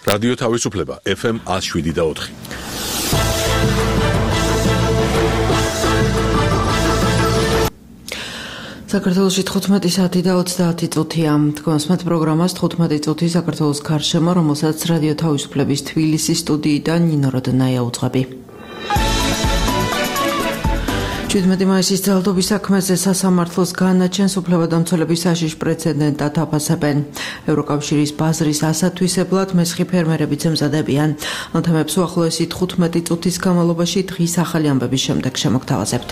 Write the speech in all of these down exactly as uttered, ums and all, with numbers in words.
რადიო თავისუფლება ეფ ემ one oh seven და four. საქართველოში თხუთმეტი საათი და ოცდაათი წუთია. თქვენს პროგრამას თხუთმეტი წუთი საქართველოს გარშემო, რომელსაც რადიო თავისუფლების თბილისის სტუდიიდან ნინო როდნაია უძღვები. შვიდმეტი მაისის ძალადობის საქმეზე სასამართლოს განაჩენს უფლებადამცველების საშიშ პრეცედენტად აფასებენ. ევროკავშირის ბაზრის ასათვისებლად მესხი ფერმერებიც ემზადებიან. ამ თემებს უახლოესი თხუთმეტი წუთის განმავლობაში დღის ახალი ამბების შემდეგ შემოგთავაზებთ.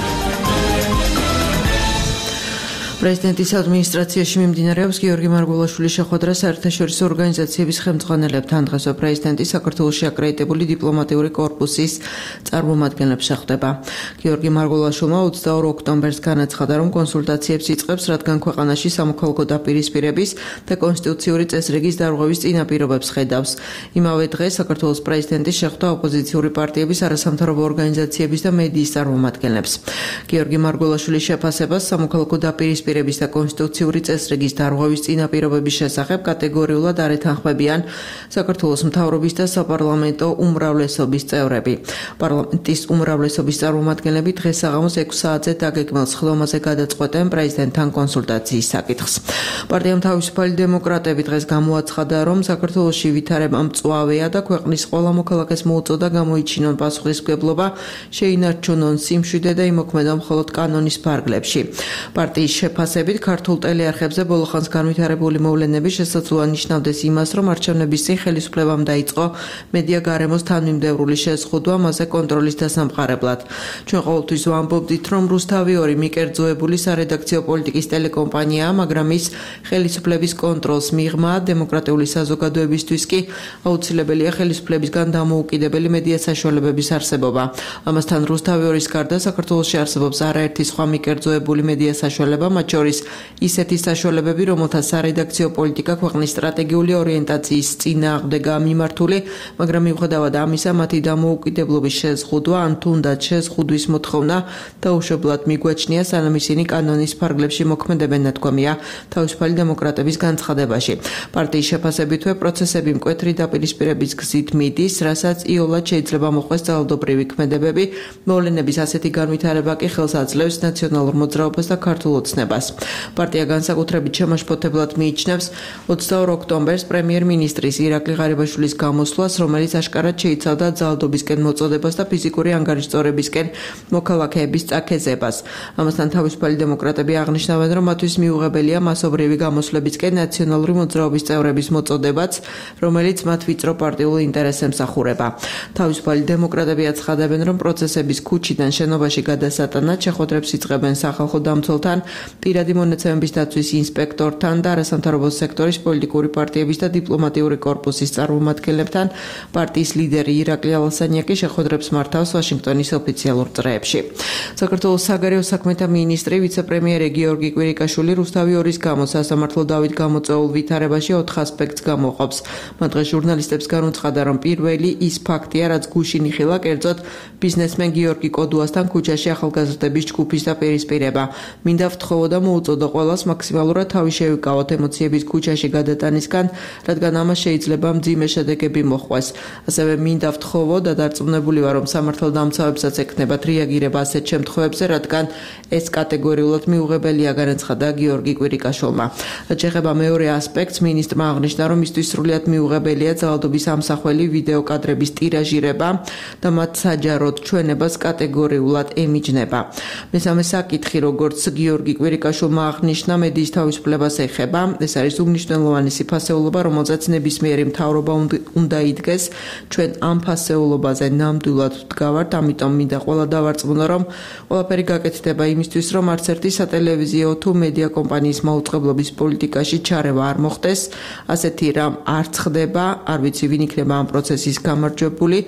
პრეზიდენტის ადმინისტრაციაში მიმდინარეობს გიორგი მარგველაშვილის შეხვედრა საერთაშორისო ორგანიზაციების ხელმძღვანელებთან. დღესვე პრეზიდენტი საქართველოში აკრედიტებული დიპლომატიური კორპუსის წარმომადგენლებს შეხვდება. გიორგი მარგველაშვილმა ოცდაორ ოქტომბერს განაცხადა, რომ კონსულტაციებს იწყებს, რადგან ქვეყანაში სამოქალაქო დაპირისპირების და კონსტიტუციური წესრიგის დარღვევის წინაპირობებს ხედავს. იმავე დღეს საქართველოს პრეზიდენტი შეხვდა ოპოზიციური პარტიების, არასამთავრობო ორგანიზაციების და მედიის წარმომადგენლებს. გიორგი მარგველაშვილის შეფასებას სამოქალაქო დაპირისპირების და კონსტიტუციური წესრიგის დარღვევის წინაპირობების შესახებ კატეგორიულად არ ეთანხმებიან საქართველოს მთავრობის და საპარლამენტო უმრავლესობის წევრები. პარლამენტის უმრავლესობის წარმომადგენლები დღეს საღამოს ექვსი საათზე დაგეგმილ სხდომაზე გადაწყვეტენ პრეზიდენტთან კონსულტაციის საკითხს. პარტიამ თავისუფალი დემოკრატები დღეს გამოაცხადა, რომ საქართველოში ვითარება მწვავეა და ქვეყნის ყველა მოქალაქეს მოუწოდა გამოიჩინონ პასუხისმგებლობა, შეინარჩუნონ სიმშვიდე და იმოქმედონ მხოლოდ კანონის ფარგლებში. პარტიის შეფასებით ქართულ ტელეარხებზე ბოლოხანს განვითარებული მოვლენები შესაძლოა ნიშნავდეს იმას, რომ არჩევნების წინ ხელისუფლებამ დაიწყო მედია გარემოს თანმიმდევრული შეზღუდვა მასზე კონტროლის დასამყარებლად. ჩვენ ყოველთვის ვამბობდით, რომ რუსთავი ორი მიკერძოებული სარედაქციო პოლიტიკის ტელეკომპანიაა, მაგრამ ის ხელისუფლების კონტროლს მიღმა დემოკრატიული საზოგადოებისთვის კი აუცილებელია ხელისუფლებისგან დამოუკიდებელი მედია საშუალებების არსებობა. ამასთან რუსთავი ორის გარდა საქართველოში არსებობს არაერთი სხვა მიკერძოებული მედია საშუალება, მათ შორის ისეთი საშუალებები, რომელთა სარედაქციო პოლიტიკა ქვეყნის სტრატეგიული ორიენტაციის წინააღმდეგაა მიმართული, მაგრამ მიუხედავად ამისა, მათი დამოუკიდებლობის შეზღუდვა ან თუნდაც შეზღუდვის მოთხოვნა დაუშვებლად მიგვაჩნია, სანამ ისინი კანონის ფარგლებში მოქმედებენ, ნათქვამია თავისუფალი დემოკრატების განცხადებაში. პარტიის შეფასებითვე პროცესები მკვეთრი დაპირისპირების გზით მიდის, რასაც იოლად შეიძლება მოხდეს ძალადობრივი ქმედებები. მოვლენების ასეთი განვითარება კი ხელს აძლევს ნაციონალურ მოძრაობას და ქართულ ოცნებას. პარტია განსაკუთრებით შემაშფოთებლად მიიჩნევს ოცდაორ ოქტომბერს პრემიერ-მინისტრის ირაკლი ღარიბაშვილის გამოსვლას, რომელიც აშკარად შეიცავდა ძალადობისკენ მოწოდებას და ფიზიკური ანგარიშწორებისკენ მოქალაქეების წაქეზებას. ამასთან თავისუფალი დემოკრატები აღნიშნავენ, რომ მათთვის მიუღებელია მასობრივი გამოსვლებისკენ ნაციონალური მოძრაობის წევრების მოწოდებაც, რომელიც მათ ვიწრო პარტიულ ინტერესს ემსახურება. თავისუფალი დემოკრატები აცხადებენ, რომ პროცესების ქუჩიდან შენობაში გადასატანად შეხვედრებს იწყებენ სახალხო დამცველთან, პირადი მონაცემების დაცვის ინსპექტორთან და არასამთავრობო სექტორის პოლიტიკური პარტიების და დიპლომატიური კორპუსის წარმომადგენლებთან. პარტიის ლიდერი ირაკლი ალასანიაკი შეხვედრებს მართავს ვაშინგტონის ოფიციალურ წრეებში. საქართველოს საგარეო საქმეთა მინისტრი ვიცე-პრემიერი გიორგი კვირიკაშვილი რუსთავი ორის გამო სასამართლო დავით გამოწვეულ ვითარებაში ოთხ ასპექტს გამოყოფს. მან დღეს ჟურნალისტებს განუცხადა, რომ პირველი ის ფაქტია, რაც გუშინ იხილა, კერძოდ ბიზნესმენ გიორგი კოდუასთან ქუჩაში ახალგაზრდების ჯგუფის დაპირისპირება. მინდა ვთხოვო და მოუწოდო ყველას მაქსიმალურად თავი შევიკავოთ ემოციების ქუჩაში გადატანისგან, რადგან ამას შეიძლება მძიმე შედეგები მოჰყვეს. ასევე მინდა ვთხოვო და დარწმუნებული ვარ, რომ სამართალდამცავებსაც ექნებათ რეაგირება ასეთ შემთხვევებზე, რადგან ეს კატეგორიულად მიუღებელია, განაცხადა გიორგი კვირიკაშვილმა. შეეხება მეორე ასპექტს, მინისტრმა აღნიშნა, რომ მისთვის სრულიად მიუღებელია ძალადობის ამსახველი ვიდეო კადრების ტირაჟირება და მათ საჯაროდ ჩვენებას კატეგორიულად ემიჯნება. მესამე საკითხი, როგორც გიორგი კვირიკაშვილმა აღნიშნა, მედიის თავისუფლებას ეხება. ეს არის უმნიშვნელოვანესი ფასეულობა, რომელზეც ნებისმიერი მთავრობა უნდა იდგეს. ჩვენ ამ ფასეულობაზე ნამდვილად ვდგავართ, ამიტომ მინდა ყველა დავარწმუნო, რომ ყველაფერი გაკეთდება იმისთვის, რომ არც ერთი სატელევიზიო თუ მედია კომპანიის მაუწყებლობის პოლიტიკაში ჩარევა არ მოხდეს. ასეთი რამ არ ხდება, არ ვიცი ვინ იქნება ამ პროცესის გამარჯვებული.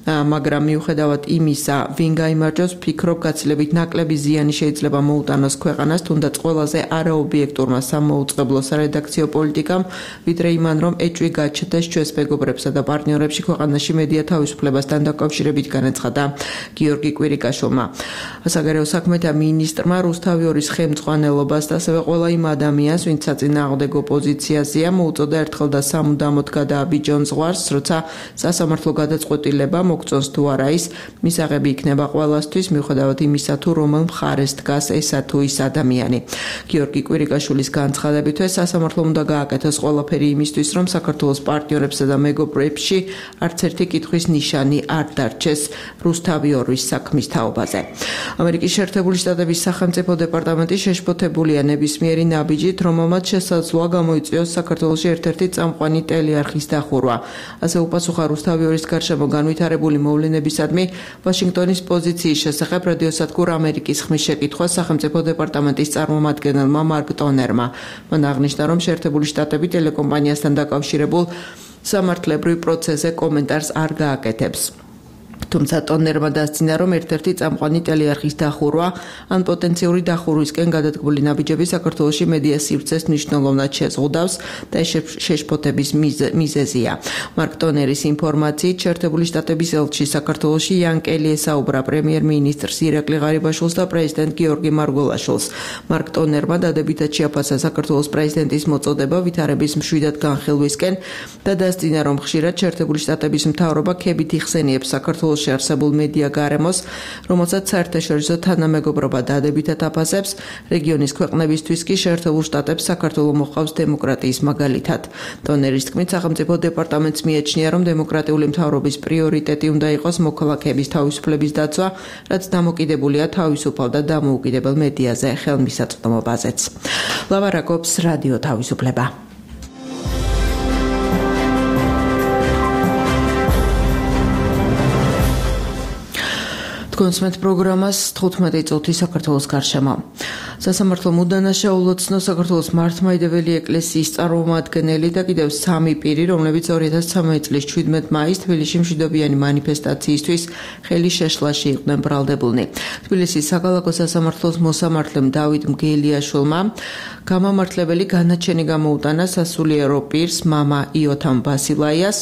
მაგრამ მიუხედავად იმისა, ვინ გაიმარჯვებს, ვფიქრობ, გაცილებით ნაკლები ზიანი შეიძლება მოუტანოს ქვეყანას, თუნდაც ყველაზე არაობიექტურმა სამოუწყებლო სარედაქციო პოლიტიკამ, ვიდრე იმან, რომ ეჭვი გაჩნდეს ჩვენს მეგობრებსა და პარტნიორებში ქვეყანაში მედია თავისუფლებასთან დაკავშირებით, განაცხადა გიორგი კვირიკაშვილმა. საგარეო საქმეთა მინისტრმა რუსთავიორის ხელმძღვანელობას და ასევე ყველა იმ ადამიანს, ვინც საწინააღმდეგო პოზიციაზეა, მოუწოდა ერთხელ და სამუდამოდ გადააბიჯონ ზღვარს, როცა სასამართლო გადაწყვეტილება მოგწონს თუ არა ის, მისაღები იქნება ყველასთვის, მიუხედავად იმისა, თუ რომელ მხარეს დგას ესა თუ ის ადამიანი. გიორგი კვირიკაშვილის განცხადებით, სასამართლომ უნდა გააკეთოს ყველაფერი იმისთვის, რომ საქართველოს პარტნიორებსა და მეგობრებში არც ერთი კითხვის ნიშანი არ დარჩეს რუსთავიორის საქმის თაობაზე. ამერიკის შეერთებული შტატების სახელმწიფო დეპარტამენტი შეშფოთებულია ნებისმიერი ნაბიჯით, რომელმაც შესაძლოა გამოიწვიოს საქართველოში ერთ-ერთი წამყვანი ტელეარხის დახურვა. ასე უპასუხა რუსთავიორის გარშემო განვითარებული მოვლენებისადმი ვაშინგტონის პოზიციის შესახებ რადიოსადგურ ამერიკის ხმის შეკითხვას სახელმწიფო დეპარტამენტის წარმომადგენელმა მარკ ტონერმა. მან აღნიშნა, რომ შეერთებული შტატები ტელეკომპანიასთან დაკავშირებულ სამართლებრივ პროცესზე კომენტარს არ გააკეთებს. თუმცა ტონერმა დასძინა, რომ ერთ-ერთი წამყვანი ტელეარხის დახურვა ან პოტენციური დახურვისკენ გადადგმული ნაბიჯები საქართველოში მედია სივრცეს მნიშვნელოვნად შეზღუდავს და ეს შეშფოთების მიზეზია. მარკ ტონერის ინფორმაციით, შეერთებული შტატების ელჩი საქართველოში იან კელი ესაუბრა პრემიერ-მინისტრს ირაკლი ღარიბაშვილს და პრეზიდენტ გიორგი მარგველაშვილს. მარკ ტონერმა დადებითად შეაფასა საქართველოს პრეზიდენტის მოწოდება ვითარების მშვიდად განხილვისკენ და დასძინა, რომ ხშირად შეერთებული შტატების მთავრობა ქებით იხსენიებს საქართველოს არსებულ მედია გარემოს, რომელსაც საერთაშორისო თანამეგობრობა დადებითად აფასებს, რეგიონის ქვეყნებისთვის კი შეერთებულ შტატებს საქართველოს მოჰყავს დემოკრატიის მაგალითად. ტონერის თქმით, სახელმწიფო დეპარტამენტს მიაჩნია, რომ დემოკრატიული მთავრობის პრიორიტეტი უნდა იყოს მოქალაქეების თავისუფლების დაცვა, რაც დამოკიდებულია თავისუფალ და დამოუკიდებელ მედიაზე ხელმისაწვდომობაზეც. ლავარაკობს რადიო თავისუფლება. კონსმეთ პროგრამას თხუთმეტი წუთი საქართველოს გარშემო. სასამართლო მუდანაშაულოცნო საქართველოს მართლმადიდებელი ეკლესიის წარმომადგენელი და კიდევ სამი პირი, რომლებიც ორი ათას ცხრამეტი წლის შვიდმეტ მაისს თბილისში მშვიდობიანი მანიფესტაციისთვის ხელი შეშლაში იყვნენ ბრალდებულნი. თბილისის საქალაქო სასამართლოს მოსამართლემ დავით მგელიაშვილმა გამამართლებელი განაჩენი გამოუტანა სასულიერო პირს მამა იოთამ ბასილაიას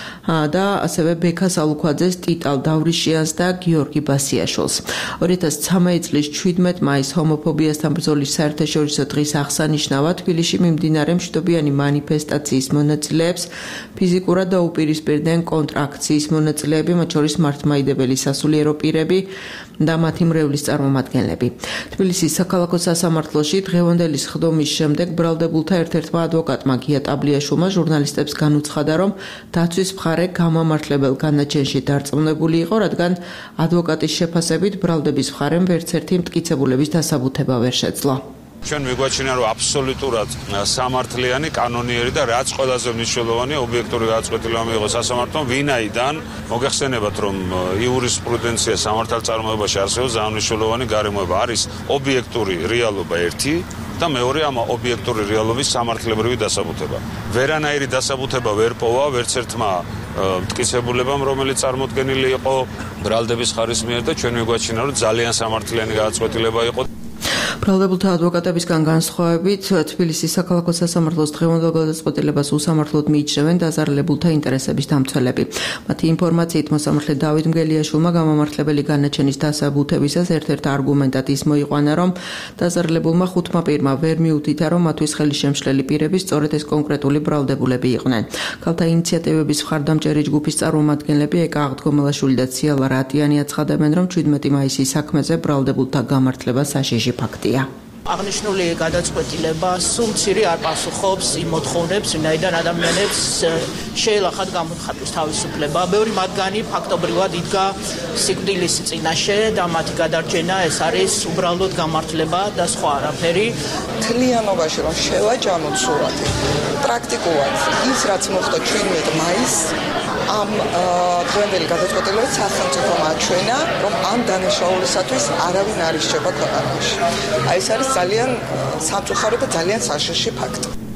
და ასევე ბექა სალუქვაძეს, ტიტალ დავრიშიანს და გიორგი ბასიაშვილს. ორი ათას ცხრამეტი წლის შვიდმეტ მაისს ჰომოფობიასთან ბრძოლის საერთაშორისო დღის აღსანიშნავად თბილისში მიმდინარე მშვიდობიანი მანიფესტაციის მონაწილეებს ფიზიკურად დაუპირისპირდნენ კონტრაქციის მონაწილეები, მათ შორის მართლმადიდებელი სასულიერო პირები და მათი მრევლის წარმომადგენლები. თბილისის საქალაქო სასამართლოში დღევანდელი სხდომის შემდეგ ბრალდებულთა ერთ-ერთმა ადვოკატმა გია ტაბლიაშვილმა ჟურნალისტებს განუცხადა, რომ დაცვის მხარე გამამართლებელ განაჩენში დარწმუნებული იყო, რადგან ადვოკატის შეფასებით ბრალდების მხარემ ვერცერთი მტკიცებულების დასაბუთება ვერ შეძლო. ჩვენ მიგვაჩნია, რომ აბსოლუტურად სამართლიანი, კანონიერი და რაც ყველაზე მნიშვნელოვანი ობიექტური გადაწყვეტილება მიიღო სასამართლომ, ვინაიდან მოგეხსენებათ, რომ იურისპრუდენცია სამართალწარმოებაში არსებობს ძალიან მნიშვნელოვანი გარემოება, არის ობიექტური რეალობა ერთი და მეორე ამ ობიექტური რეალობის სამართლებრივი დასაბუთება. ვერანაირი დასაბუთება ვერ პოვა ვერც ერთმა მტკიცებულებამ, რომელიც წარმოდგენილი იყო ბრალდების ხარის მიერ და ჩვენ მიგვაჩნია, რომ ძალიან სამართლიანი გადაწყვეტილება იყო. ბრალდებულთა ადვოკატებისგან განსხვავებით, თბილისის საქალაქო სასამართლოს დღევანდელ გადაწყვეტილებას უსამართლოდ მიიჩნევენ დაზარალებულთა ინტერესების დამცველები. მათი ინფორმაციით, მოსამართლე დავით მგელიაშვილმა გამამართლებელი განაჩენის დასაბუთებისას ერთ-ერთ არგუმენტად ის მოიყვანა, რომ დაზარალებულმა ხუთმა პირმა ვერ მიუთითა, რომ მათთვის ხელი შემშლელი პირები სწორედ ეს კონკრეტული ბრალდებულები იყვნენ. ქალთა ინიციატივების მხარდამჭერი ჯგუფის წარმომადგენლები ეკა აღდგომელაშვილი და ციალა რატიანი აცხადებენ, რომ შვიდმეტი მაისის საქმეზე ბრალდებულთა გამართლება საშიში ფაქტია. აღნიშნული გადაწყვეტილება სულ მცირე არ პასუხობს იმ მოთხოვნებს, ვინაიდან ადამიანებს შეელახათ გამოხატვის თავისუფლება. ბევრი მათგანი ფაქტობრივად იდგა სიკვდილის წინაშე და მათი გადარჩენა ეს არის უბრალოდ გამართლება და სხვა არაფერი. თლიანობაში რომ შევაჯამოთ სურათი, პრაქტიკულად ის რაც მოხდა შვიდმეტ მაისს ამ დღევანდელი გადაწყვეტილებით სახელმწიფომ აჩვენა, რომ ამ დანაშაულისათვის არავინ არ ირჩება ქვეყანაში. აი ეს არის ძალიან სამწუხარო და ძალიან საშიში ფაქტი.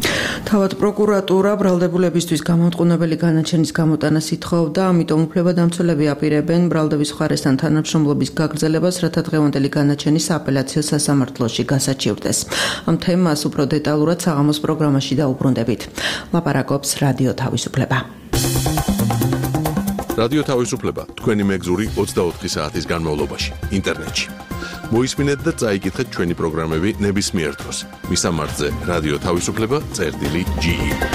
თავად პროკურატურა ბრალდებულებისთვის გამომტყუნებელი განაჩენის გამოტანას ითხოვდა, ამიტომ უფლებადამცველები აპირებენ ბრალდების მხარესთან თანამშრომლობის გაგრძელებას, რათა დღევანდელი განაჩენი სააპელაციო სასამართლოში გასაჩივრდეს. ამ თემას უფრო დეტალურად საღამოს პროგრამაში დაუბრუნდებით. ლაპარაკობს რადიო თავისუფლება. რადიო თავისუფლება თქვენი მეგზური ოცდაოთხი საათის განმავლობაში ინტერნეტში. მოისმინეთ და წაიკითხეთ ჩვენი პროგრამები ნებისმიერ დროს. მისამართზე რადიო თავისუფლება წერტილი ჯი.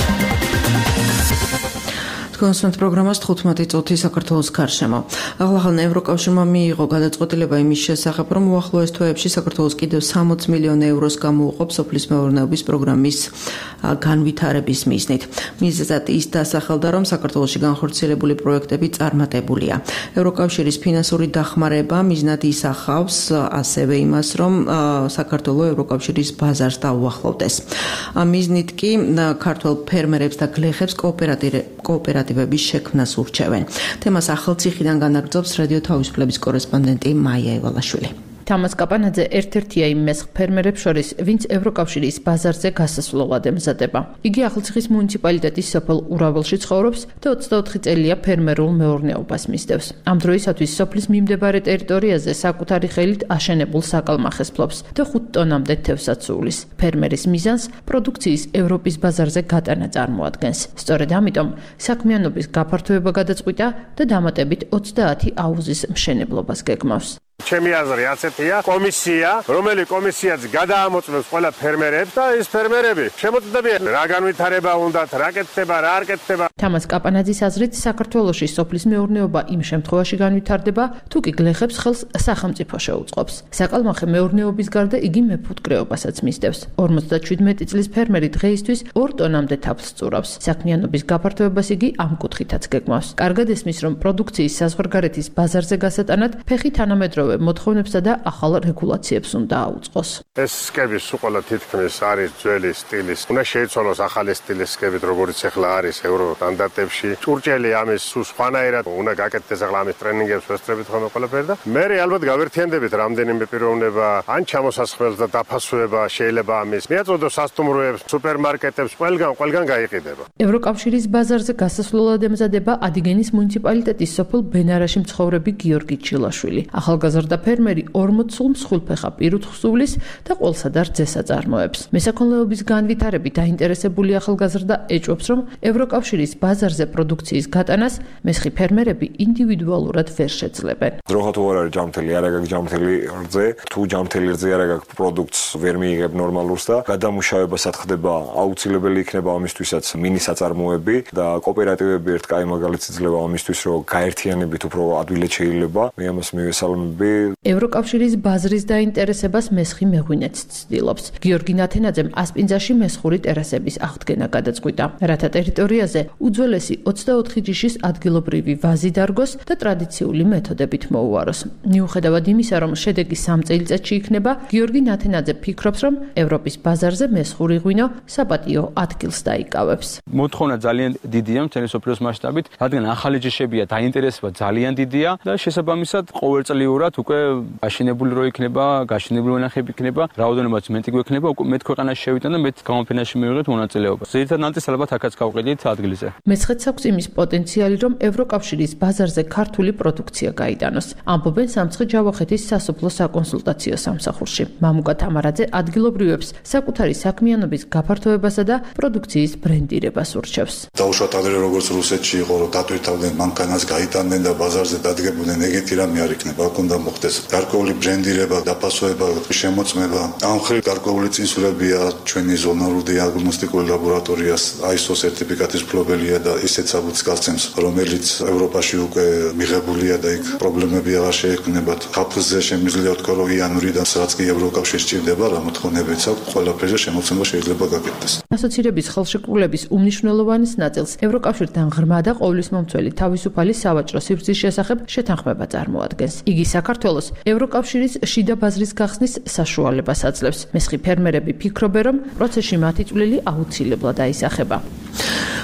კონსტანტ პროგრამას თხუთმეტი წუთი საქართველოს გარშემო. ახალ ევროკავშირმა მიიღო გადაწყვეტილება იმის შესახებ, რომ უახლოეს თვეებში საქართველოს კიდევ სამოცი მილიონი ევროს გამოუყოფ სოფლის მეურნეობის პროგრამის განვითარების მიზნით. მიზეზად ის დასახელდა, რომ საქართველოში განხორციელებული პროექტები წარმატებულია. ევროკავშირის ფინანსური დახმარება მიზნად ისახავს ასევე იმას, რომ საქართველოს ევროკავშირის ბაზარს დაუახლოვდეს. ამ მიზნით კი ქართველ ფერმერებს და გლეხებს კოოპერატივების შექმნას ურჩევენ. თემას ახალციხიდან განაგრძობს რადიო თავისუფლების კორესპონდენტი მაია ევალაშვილი. თამას კაპანაძე ერთ-ერთია იმ მესხ ფერმერებს შორის, ვინც ევროკავშირის ბაზარზე გასასვლელად ემზადება. იგი ახალციხის მუნიციპალიტეტის სოფელ ურაველში ცხოვრობს და ოცდაოთხი წელია ფერმერულ მეურნეობას მისდევს. ამ დროისათვის სოფლის მიმდებარე ტერიტორიაზე საკუთარი ხელით აშენებულ საკალმახეს ფლობს და ხუთ ტონამდე თევზად სუვლის. ფერმერის მიზანს პროდუქციის ევროპის ბაზარზე გატანა წარმოადგენს. სწორედ ამიტომ საქმიანობის გაფართოება გადაწყვიტა და დამატებით ოცდაათი აუზის მშენებლობას გეგმავს. ჩემი აზრი ასეთია, კომისია, რომელიც კომისიაც გადაამოწმებს ყველა ფერმერებს და ეს ფერმერები შემოწმდებიან რა განვითარება უნდათ, რა კეთდება, რა არ კეთდება. თამას კაპანაძის აზრით, საქართველოში სოფლის მეურნეობა იმ შემთხვევაში განვითარდება, თუ კი გლეხებს ხელს სახელმწიფო შეუწყობს. საკალმახე მეურნეობის გარდა იგი მეფუტკრეობასაც მისდევს. ორმოცდაშვიდმეტი წლის ფერმერი დღეისთვის ორ ტონამდე თაფლს წურავს. საქმიანობის გაფართოებას იგი ამ კუთხითაც გეგმავს. კარგად ესმის, რომ პროდუქციის საზღვარგარეთის ბაზარზე გასატანად ფეხი თანამედროვე მოთხოვნებსა და ახალ რეგულაციებს უნდა აუწყოს. ეს სკები სულ თითქმის არის ძველი სტილის. უნდა შეიცვალოს ახალი სტილის სკებით, როგორც ახლა არის ევრო სტანდარტებში. ჭურჭელი ამის სულ სხვანაირად უნდა გაკეთდეს ახლა ამის ტრენინგებს ვესწრებით ხოლმე ყველაფერი და მე ალბათ გავერთიანდებით რამდენიმე პიროვნება, ან ჩამოსასხმელს და დაფასუება შეიძლება ამის. მიაწოდოს სასტუმროებს, სუპერმარკეტებს, ყველგან, ყველგან გაიყიდება. ევროკავშირის ბაზარზე გასასვლელად ემზადება ადიგენის მუნიციპალიტეტის სოფელ ბენარაში მცხოვრები გიორგი ჩილაშვილი. ახალგაზრდა და ფერმერი ორმოც სულ მსხვილფეხა პირუთხს სუვლის და ყველსა და რძესა წარმოებს. მესაქონლეობის განვითარებით დაინტერესებული ახალგაზრდა ეჭვობს, რომ ევროკავშირის ბაზარზე პროდუქციის გატანას მესხი ფერმერები ინდივიდუალურად ვერ შეძლებენ. დროხა თუ არ არის ჯამთელი, არ აქვს ჯამთელი რძე, თუ ჯამთელი რძე არ აქვს პროდუქტს ვერ მიიღებ ნორმალურს და გადამუშავებასაც ხდება აუცილებელი იქნება ამისთვისაც მინისაწარმოები და კოოპერატივები ერთ კაი მაგალითს იძლევა ამისთვის, რომ გაერთიანებით უფრო ადვილად შეიძლება. მე ამას მივესალმები. ევროკავშირის ბაზრის დაინტერესებას მესხი მეღვინეც ცდილობს. გიორგი ნათენაძემ ასპინძაში მესხური ტერასების აღდგენა გადაწყვიტა, რათა ტერიტორიაზე უძველესი ოცდაოთხი ჯიშის ადგილობრივი ვაზი დარგოს და ტრადიციული მეთოდებით მოუაროს. მიუხედავად იმისა, რომ შედეგი სამ წელიწადში იქნება, გიორგი ნათენაძე ფიქრობს, რომ ევროპის ბაზარზე მესხური ღვინო საპატიო ადგილს დაიკავებს. მოთხოვნა ძალიან დიდია მთელი სოფლიოს მასშტაბით, რადგან ახალი ჯიშებია, დაინტერესება ძალიან დიდია და შესაბამისად ყოველწლიურად უკვე გაშენებული რო იქნება, გაშენებული ვენახები იქნება, რაოდენობაც მეტი გვექნება, უკვე მეტ ქვეყანაში შევიდან და მეტ გამოფენაში მივიღეთ მონაწილეობა. ზედიზად ნანტის ალბათ აქაც გავყიდით ადგილზე. მეცხრეც აქვს იმის პოტენციალი, რომ ევროკავშირის ბაზარზე ქართული პროდუქცია გაიტანოს. ამბობენ სამცხე ჯავახეთის სასოფლო საკონსულტაციო სამსახურში. მამუკა თამარაძე ადგილობრივებს საკუთარი საქმიანობის გაფართოებასა და პროდუქციის ბრენდირებას ურჩევს. დაუშვათ ადრე როგორც რუსეთში იყო, რომ დატვირთავდნენ მანქანას, გაიტანდნენ და ბაზარზე დადგებოდნენ, ეგეთი რამე არ იქნება, აქ უნდა მოხდეს გარკვეული ბრენდირება, დაფასვება, შემოწმება. ამ მხრივ გარკვეული წინსვლებია ჩვენი ზონალური დიაგნოსტიკური ლაბორატორიას აი ეს ო სერტიფიკატის მფლობელია და ისეთ საბუთს გასცემს, რომელიც ევროპაში უკვე მიღებულია და იქ პრობლემები აღარ შეექმნებათ. ხაფზე შემიძლია თქვა, რომ იანვრიდან რაც კი ევროკავშირი სჭირდება, რა მოთხოვნებიც აქვს, ყველაფერზე შემოცემა შეიძლება გაკეთდეს. ასოცირების ხელშეკრულების უმნიშვნელოვანეს ნაწილს ევროკავშირთან ღრმა და ყოვლისმომცველი თავისუფალი სავაჭრო სივრცის შესახებ შეთანხმება წარმოადგენს. იგი საქართველოს ევროკავშირის შიდა ბაზრის გახსნის საშუალებას აძლევს. მესხი ფერმერები ფიქრობენ, რომ პროცესში მათი წვლილი აუცილებლად აისახება.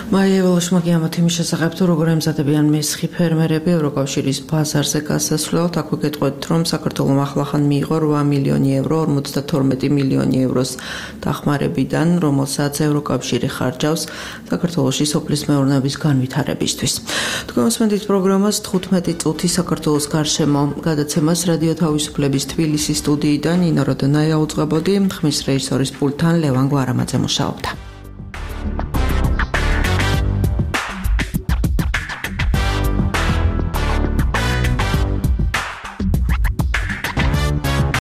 მაია ველოშმაკი ამათ იმის შესახებ თუ როგორ ემზადებიან მესხი ფერმერები ევროკავშირის ბაზარზე გასასვლელად, აქვე გეტყვით, რომ საქართველოს ახლახან მიიღო რვა მილიონი евро ორმოცდათორმეტი მილიონი ევროს დახმარებიდან, რომელსაც ევროკავშირი ხარჯავს საქართველოში სოფლის მეურნეობის განვითარებისთვის. თქვენ მოსმენთ პროგრამას თხუთმეტი წუთი საქართველოს გარშემო. გადაცემას რადიო თავისუფლების თბილისის სტუდიიდან ინო როდონაია უძღვებოდი, ხმის რეჟისორის პულტთან ლევან გვარამაძე მუშაობდა.